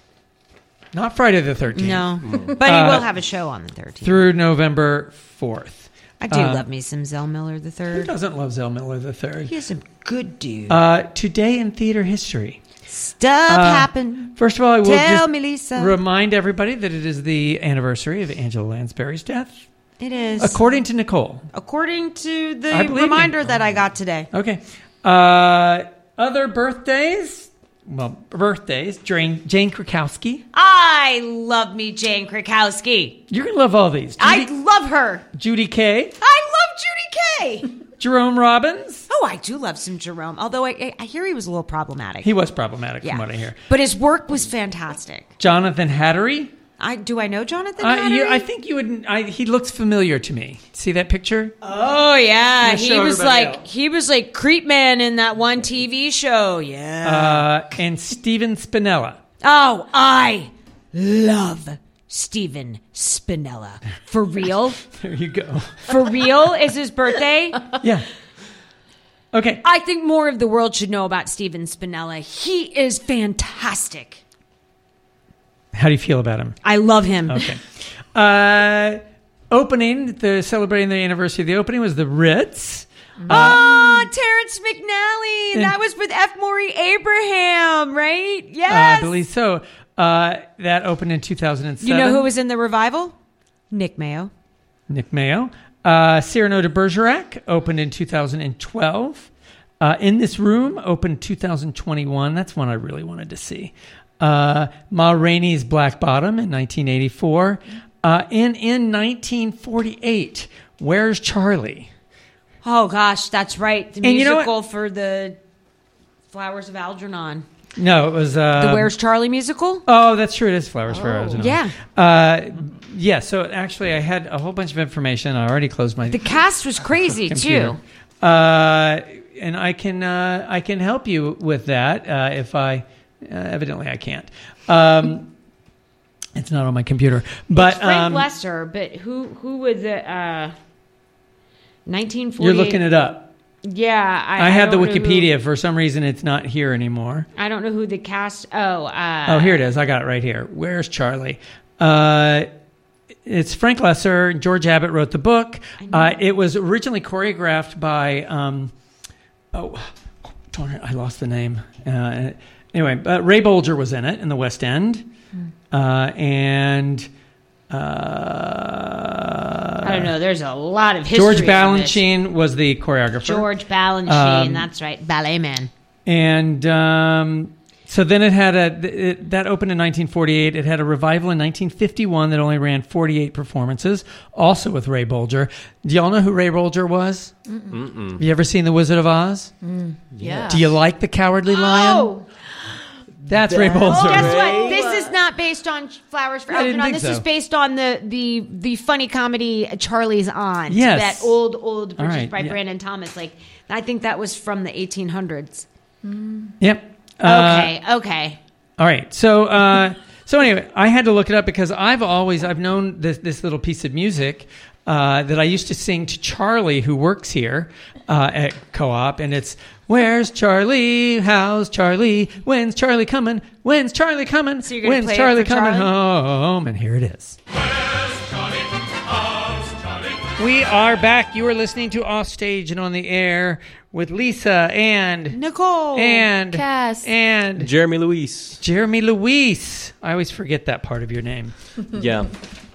not Friday the thirteenth. No, but he Uh, will have a show on the thirteenth. through November fourth. I do uh, love me some Zell Miller the Who third. doesn't love Zell Miller the third? He is a good dude. Uh, today in theater history. Stuff uh, happened. First of all, I will Tell just me, Lisa. remind everybody that it is the anniversary of Angela Lansbury's death. It is. According to Nicole. According to the I believe you. reminder that I got today. Okay. Uh, other birthdays? Well, birthdays. Jane, Jane Krakowski. I love me Jane Krakowski. You're going to love all these. I Judy, love her. Judy Kay. I love Judy Kay. Jerome Robbins. Oh, I do love some Jerome. Although I, I hear he was a little problematic. He was problematic yeah. from what I hear. But his work was fantastic. Jonathan Hattery. I do I know Jonathan Uh, Hattery? you, I think you would. I, he looks familiar to me. See that picture? Oh yeah, I'm gonna he show was everybody like else. he was like Creep Man in that one T V show. Yeah. Uh, and Steven Spinella. Oh, I love Steven Spinella. For real? There you go. For real? Is his birthday? Yeah. Okay. I think more of the world should know about Steven Spinella. He is fantastic. How do you feel about him? I love him. Okay. Uh, opening, the celebrating the anniversary of the opening was the Ritz. Oh, Terrence McNally. and- That was with F. Maury Abraham, right? Uh, Yes. I believe so. Uh, that opened in two thousand seven. You know who was in the revival? Nick Mayo. Nick Mayo. Uh, Cyrano de Bergerac opened in two thousand twelve. Uh, in This Room opened two thousand twenty-one. That's one I really wanted to see. Uh, Ma Rainey's Black Bottom in nineteen eighty-four. Uh, and in nineteen forty-eight, Where's Charlie? Oh, gosh, that's right. The And you know musical for the Flowers of Algernon. No, it was... Uh, The Where's Charlie musical? Oh, that's true. It is Flowers for Oh. Algernon. Yeah. Uh, yeah, so actually I had a whole bunch of information. I already closed my The cast was crazy, computer. too. Uh, and I can uh, I can help you with that uh, if I... Uh, evidently I can't. Um, it's not on my computer. But It's Frank um, Lesser, but who who was it? Uh, nineteen forty-eight. you're looking it up. Yeah. I, I, have the don't know who- Wikipedia. For some reason, it's not here anymore. I don't know who the cast... Oh, uh, Oh, here it is. I got it right here. Where's Charlie? Uh, it's Frank Lesser. George Abbott wrote the book. Uh, it was originally choreographed by... Um, oh, darn it. I lost the name. Uh, anyway, but Ray Bolger was in it in the West End. Uh, and... Uh, I don't know. There's a lot of history. George on this. Balanchine was the choreographer. George Balanchine, Um, that's right. Ballet Man. And um, so then it had a it, that opened in nineteen forty-eight. It had a revival in nineteen fifty-one that only ran forty-eight performances, also with Ray Bolger. Do y'all know who Ray Bolger was? Mm-mm. Have you ever seen The Wizard of Oz? Mm. Yeah. Do you like The Cowardly Lion? Oh, That's Ray Bolger. guess what? This is not based on Flowers for I didn't Algernon. think This is so. based on the, the the funny comedy Charlie's Aunt. Yes. That old, old All produced right, by yeah. Brandon Thomas. Like, I think that was from the eighteen hundreds. Yep. Uh, Okay, okay. All right. So, uh, so anyway, I had to look it up because I've always I've known this this little piece of music uh, that I used to sing to Charlie, who works here uh, at Co-op, and it's "Where's Charlie? How's Charlie? When's Charlie coming? When's Charlie coming? So you're gonna When's play it Charlie for coming Charlie? home?" And here it is. We are back. You are listening to Offstage and on the Air with Lisa and Nicole and Cass. and Jeremy Luis. Jeremy Luis. I always forget that part of your name. Yeah.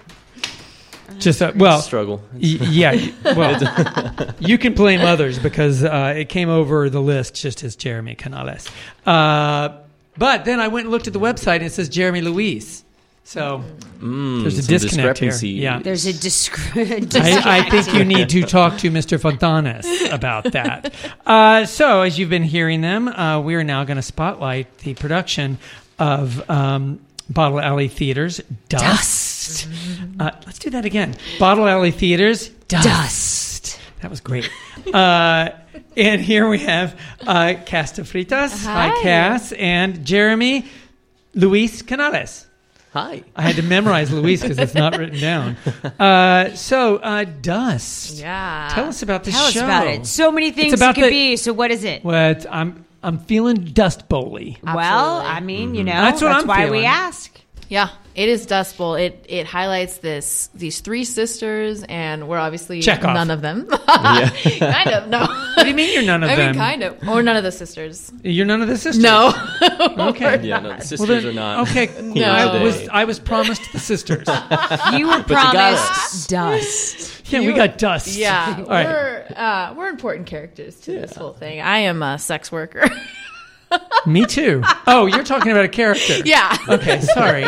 Just uh, well, Struggle. y- yeah. y- Well, you can blame others because uh, it came over the list just as Jeremy Canales. Uh, but then I went and looked at the website and it says Jeremy Luis. So Mm, there's a some disconnect here. discrepancy. Yeah. There's a discre- I, I think you need to talk to Mister Fontanes about that. Uh, so, as you've been hearing them, uh, we are now going to spotlight the production of um, Bottle Alley Theater's Dust. Uh, let's do that again. Bottle Alley Theater's Dust. Dust. That was great. Uh, and here we have uh, Casta Fritas. Hi, Hi. Cass. And Jeremy Luis Canales. Hi. I had to memorize Luis because it's not written down. Uh, so, uh, Dust. Yeah. Tell us about this Tell us show. about it. So many things about it could the- be. So what is it? What I'm I'm feeling Dust Bowly. Well, Absolutely. I mean, you know, That's that's, what I'm why feeling. we ask. Yeah, it is Dust Bowl. It it highlights this these three sisters, and we're obviously Chekhov. none of them. kind of no. What do you mean you're none of I them? mean, kind of, or none of the sisters. You're none of the sisters. No. Okay. Yeah, no, the sisters Well, then, are not. okay. here I today. was I was promised the sisters. You were But you got promised dust. Yeah, we got Dust. Yeah, All right. we're uh, we're important characters to this whole thing. I am a sex worker. Me too. Oh, you're talking about a character. yeah. Okay. Sorry.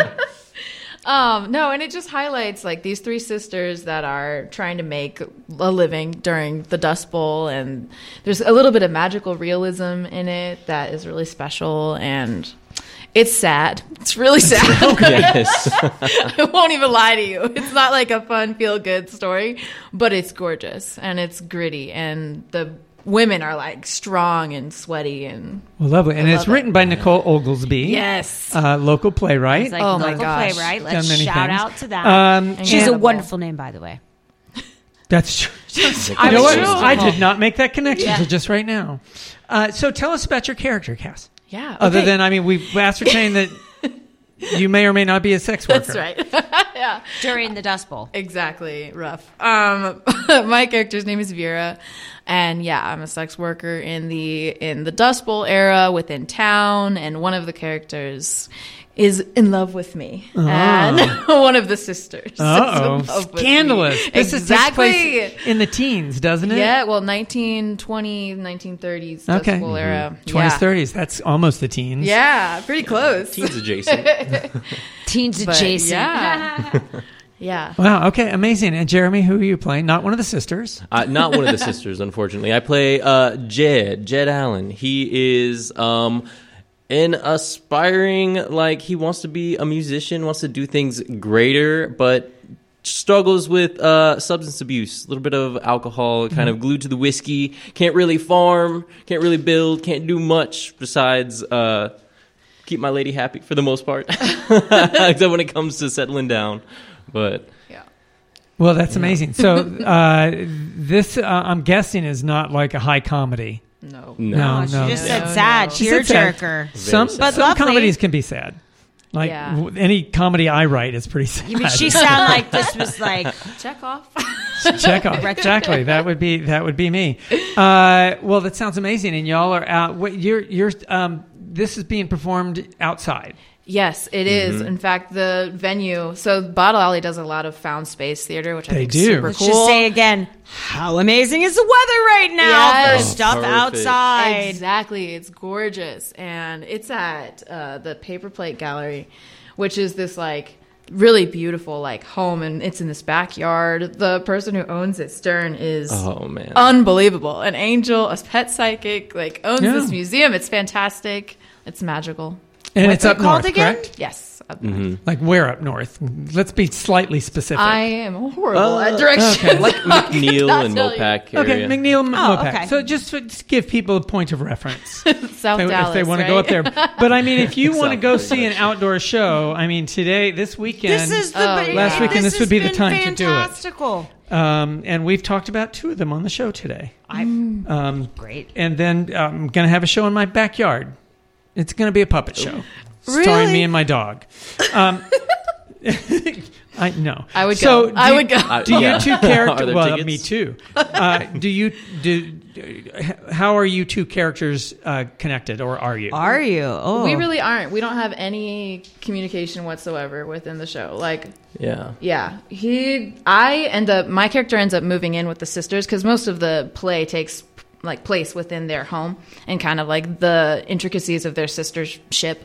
Um, no, and it just highlights like these three sisters that are trying to make a living during the Dust Bowl, and there's a little bit of magical realism in it that is really special, and it's sad. It's really sad. Yes. I won't even lie to you. It's not like a fun, feel good story, but it's gorgeous and it's gritty, and the women are like strong and sweaty and Well, lovely. And I it's love it. written by Nicole Oglesby. yes. Uh, local playwright. It's like Oh my local gosh. playwright. Done Let's many shout things. out to that. Um, She's a Incredible. wonderful name, by the way. That's true. I You know was what? sure. I did not make that connection Yeah. until just right now. Uh, so tell us about your character, Cass. Yeah. Other okay. than, I mean, we've ascertained that you may or may not be a sex worker. That's right. Yeah. During the Dust Bowl. Exactly. Rough. Um, my character's name is Vera, and yeah, I'm a sex worker in the in the Dust Bowl era within town, and one of the characters is in love with me, Oh. and one of the sisters. Uh-oh. is in love with me. Scandalous. This Exactly. is takes place in the teens, doesn't it? Yeah, well, nineteen twenty, nineteen thirties Dust Okay. Bowl era. twenties, Yeah. thirties. That's almost the teens. Yeah, pretty close. Teens adjacent. Teens But adjacent. yeah. Yeah. Wow. Okay. Amazing. And Jeremy, who are you playing? Not one of the sisters. Uh, not one of the sisters, unfortunately. I play uh, Jed, Jed Allen. He is um, an aspiring, like, he wants to be a musician, wants to do things greater, but struggles with uh, substance abuse, a little bit of alcohol, kind of glued to the whiskey, can't really farm, can't really build, can't do much besides uh, keep my lady happy for the most part, except when it comes to settling down. But Well, that's amazing. So uh, this, uh, I'm guessing, is not like a high comedy. No. No, She no. just No, said no. sad. She said sad. Tearjerker. Some, sad. But some lovely. comedies can be sad. Like Yeah. w- any comedy I write is pretty sad. You mean she sounded like this was like Check off. Check off. Exactly. That would be that would be me. Uh, well, that sounds amazing. And y'all are out. Wait, you're you're. Um, this is being performed outside. Yes, it is. Mm-hmm. In fact, the venue. So Bottle Alley does a lot of found space theater, which I They think do. is super Let's cool. just say again, how amazing is the weather right now Yes. for stuff Perfect. outside? Exactly. It's gorgeous. And it's at uh, the Paper Plate Gallery, which is this like really beautiful like home, and it's in this backyard. The person who owns it, Stern, is oh man, unbelievable. An angel, a pet psychic, like owns Yeah. this museum. It's fantastic. It's magical. And What's it's up it called north, again? correct? Yes. up Mm-hmm. Like where up north? Let's be slightly specific. I am horrible Uh, at directions. okay. like McNeil not and tell you. Mopac Okay, area. McNeil M- Oh, Mopac. okay. So just, to- just give people a point of reference South if they, Dallas, if they want to right? go up there. But I mean, if you want to South go pretty see an much. outdoor show, I mean, today, this weekend, This is the Oh, but last weekend, this has would be the been time to do it. fantastical. um, and we've talked about two of them on the show today. I'm Um, great. and then um, I'm going to have a show in my backyard. It's going to be a puppet show, starring Really? me and my dog. Um, I know. I would so go. I do- would go. Uh, Do yeah. you two Are characters? there Well, tickets? me too. Uh, do you do? How are you two characters uh, connected, or are you? Are you? Oh, We really aren't. We don't have any communication whatsoever within the show. Like, Yeah. yeah, he, I end up, my character ends up moving in with the sisters because most of the play takes like place within their home and kind of like the intricacies of their sister's ship.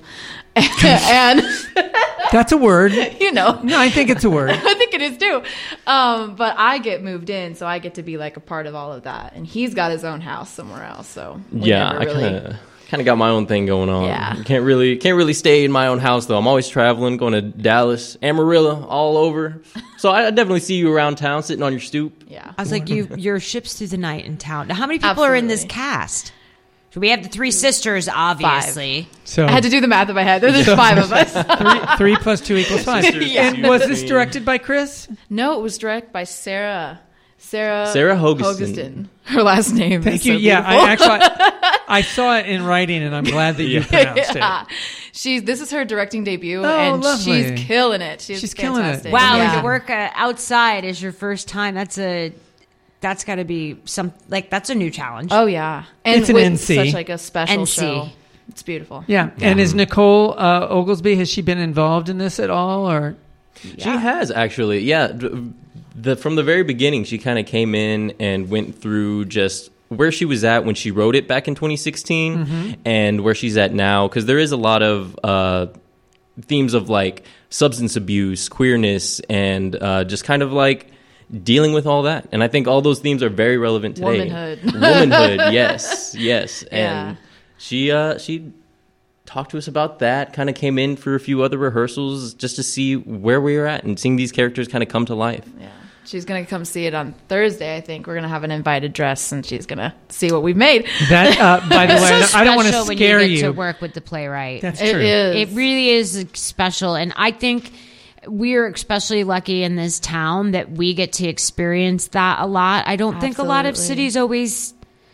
And, That's a word. you know, No, I think it's a word. I think it is too. Um, but I get moved in, so I get to be like a part of all of that. And he's got his own house somewhere else. So we Yeah, never I really- kind of kind of got my own thing going on. Yeah. Can't really can't really stay in my own house though. I'm always traveling, going to Dallas, Amarillo, all over. So I I definitely see you around town, sitting on your stoop. yeah. I was like, you your ships through the night in town. Now, how many people are in this Absolutely. cast? So we have the three sisters, obviously. So I had to do the math in my head. There's five of us. three, three plus two equals five. Yeah. And was this directed by Chris? No, it was directed by Sarah. Sarah. Sarah Hogeston. Hogeston. Her last name. Thank is you. So yeah, beautiful. I actually I saw it in writing, and I'm glad that you pronounced yeah. it. She's. This is her directing debut, Oh, and lovely. she's killing it. She's, She's killing it. fantastic. Wow, Yeah. and to work uh, outside is your first time. That's a that's got to be some like that's a new challenge. Oh yeah, and It's an with N C. such like a special N C. show. It's beautiful. Yeah. And is Nicole uh, Oglesby, has she been involved in this at all, or? She has actually, yeah. d- The from the very beginning, she kind of came in and went through just where she was at when she wrote it back in twenty sixteen, Mm-hmm. and where she's at now. Because there is a lot of uh, themes of like substance abuse, queerness, and uh, just kind of like dealing with all that. And I think all those themes are very relevant today. Womanhood. Womanhood, yes, yes. Yeah. And she uh, she. talked to us about that, kind of came in for a few other rehearsals just to see where we were at and seeing these characters kind of come to life. Yeah. She's gonna come see it on Thursday. I think we're gonna have an invited dress, and she's gonna see what we've made. That, uh, by the way, I It's so don't- I don't want to special when scare you. Get you. to work with the playwright. That's It true. is. It really is special, and I think we're especially lucky in this town that we get to experience that a lot. I don't think a lot of Absolutely. cities always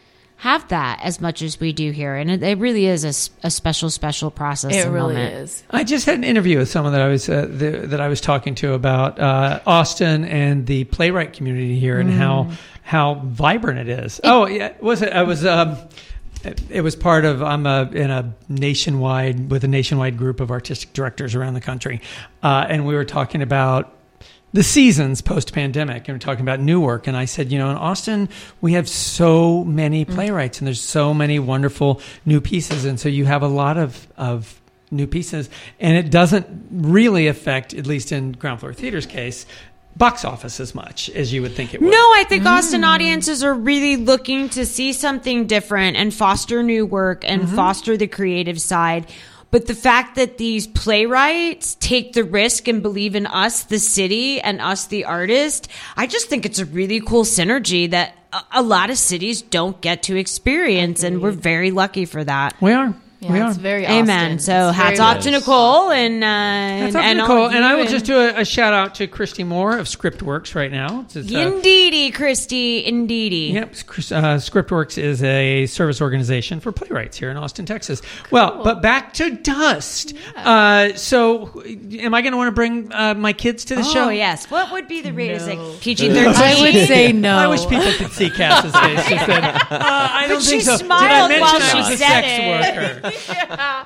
have that as much as we do here. And it, it really is a, s- a special, special process. It and really moment. is. I just had an interview with someone that I was uh, the, that I was talking to about uh, Austin and the playwright community here and how how vibrant it is. It, oh, yeah, was it? I was. Um, it, it was part of. I'm a, in a nationwide with a nationwide group of artistic directors around the country, uh, and we were talking about the seasons post-pandemic, and we're talking about new work. And I said, you know, in Austin, we have so many playwrights, and there's so many wonderful new pieces, and so you have a lot of of new pieces, and it doesn't really affect, at least in Ground Floor Theater's case, box office as much as you would think it would. No, I think Austin audiences are really looking to see something different and foster new work and Mm-hmm. foster the creative side. But the fact that these playwrights take the risk and believe in us, the city, and us, the artist, I just think it's a really cool synergy that a, a lot of cities don't get to experience, and we're very lucky for that. We are. Yeah, we are. it's very Amen. Austin. So It's hats very off to nice. Nicole and uh, That's and, up to and all Nicole. of And I you will just do a, a shout out to Christy Moore of Scriptworks right now. It's, it's, uh, Indeedy, Christy, indeedy. Yep, uh, Scriptworks is a service organization for playwrights here in Austin, Texas. Well, but back to Dust. Uh, so, am I going to want to bring uh, my kids to the Oh show? yes. What would be the rating? Like P G thirteen? I would say no. I wish people could see Cass's face. She said, uh, I don't But think she so. smiled Did I while mention I she was a said sex it. worker? Yeah.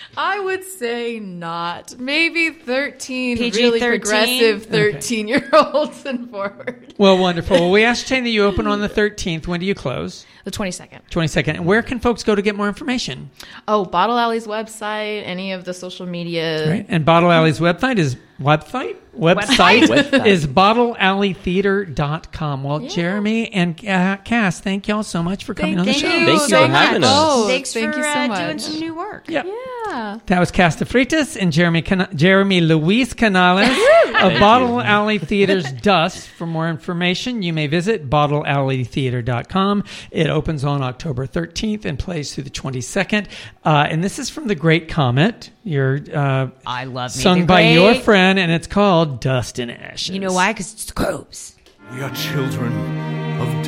I would say not. Maybe thirteen, P G really thirteen? progressive thirteen-year-olds and forward. Well, wonderful. Well, we ascertain that you open on the thirteenth. When do you close? The twenty-second. twenty-second. And where can folks go to get more information? Oh, Bottle Alley's website, any of the social media. Right. And Bottle Alley's website is website? Website, Website. is bottle alley theater dot com. Well, Jeremy and uh, Cass, thank y'all so much for coming on the Thank show. you Thank you so for having much. us. Oh, Thanks thank for you so uh, much. doing some new work. Yep. Yeah. That was Cass de Freitas and Jeremy Can- Jeremy Luis Canales of Bottle Alley Theater's Dust. For more information, you may visit bottle alley theater dot com. It opens on October thirteenth and plays through the twenty-second. Uh, and this is from The Great Comet. Your uh, I love me sung the by your Great. friend, and it's called Dust and Ashes. You know why? Because it's gross. We are children of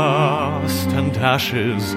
dust and ashes.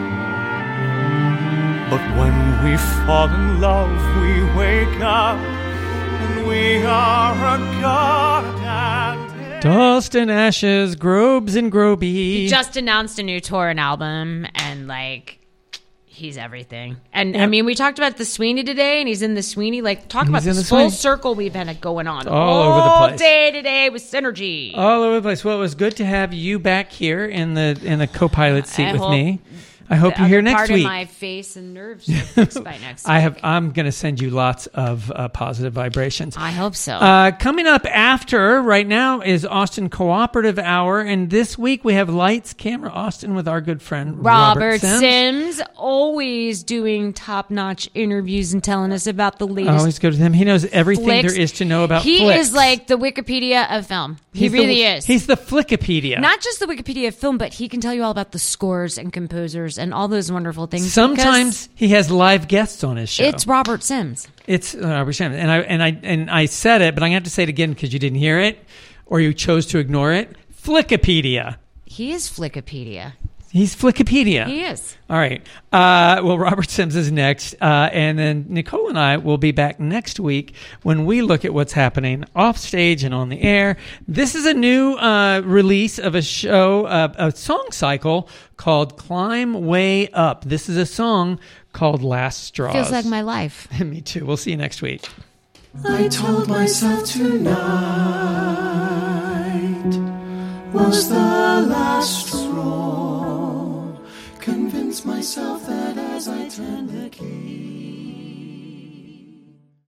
But when we fall in love, we wake up and we are a god. Dust and Ashes, Grobes and Groby. He just announced a new tour and album, and like, he's everything. And I Yep. mean, we talked about the Sweeney today, and he's in the Sweeney. Like, talk He's about in this the full Sweeney. circle we've had going on All over the all place. day today with synergy. All over the place. Well, it was good to have you back here in the in the co-pilot seat I with hope me. I hope The you're here other next part week. of my face and nerves are fixed by next I week. have. I'm going to send you lots of uh, positive vibrations. I hope so. Uh, coming up after right now is Austin Cooperative Hour, and this week we have Lights, Camera, Austin with our good friend Robert, Robert Sims. Sims, always doing top-notch interviews and telling us about the I latest always go to him. He knows everything flicks. there is to know about He flicks. is like the Wikipedia of film. He He's the- really is. He's the Flickipedia. Not just the Wikipedia of film, but he can tell you all about the scores and composers and all those wonderful things. Sometimes he has live guests on his show. because it's Robert Sims. It's uh, Robert Sims, and I and I and I said it, but I'm going to have to say it again because you didn't hear it, or you chose to ignore it. Flickipedia. He is Flickipedia. He's Flickipedia. He is. All right. Uh, well, Robert Sims is next, uh, and then Nicole and I will be back next week when we look at what's happening off stage and on the air. This is a new uh, release of a show, uh, a song cycle called "Climb Way Up." This is a song called "Last Straws." Feels like my life. Me too. We'll see you next week. I told myself tonight was the